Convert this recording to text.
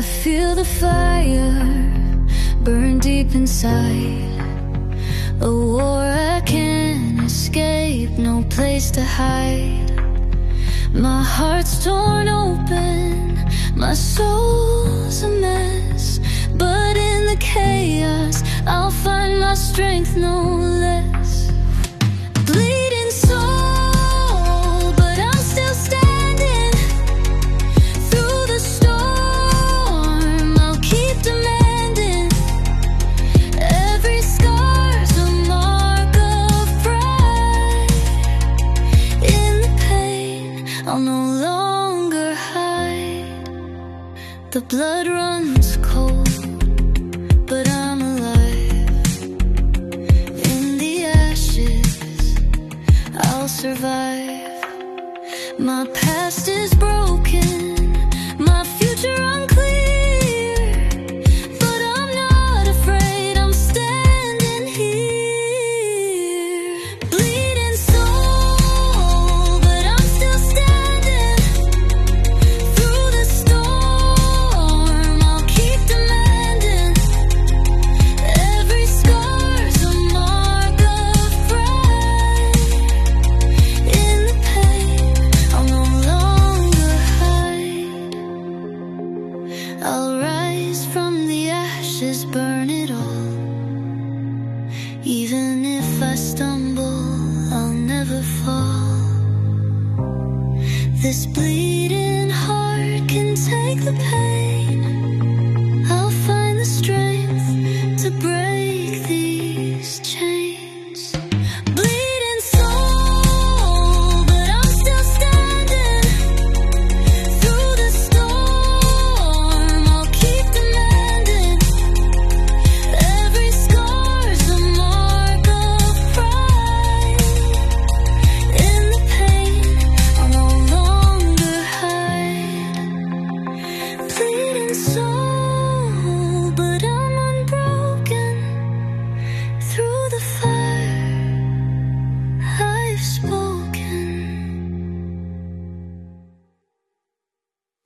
I feel the fire burn deep inside. A war I can't escape, no place to hide. My heart's torn open, my soul's a mess, but in the chaos I'll find my strength no less. Bleeding soul, but I'm still standing. Through the storm I'll keep demanding. Every scar's a mark of pride. In the pain I'll no longer hide. The blood runs cold, but I'm alive. In the ashes I'll survive. My past is broken, my future unclear, but I'm not afraid, I'm standing here. Bleeding soul, but I'm still standing. Through the storm I'll keep demanding. Every scar's a mark of pride. In the pain I'll no longer hide. I'll rise from the ashes, burn it all. Even if I stumble, I'll never fall. This bleeding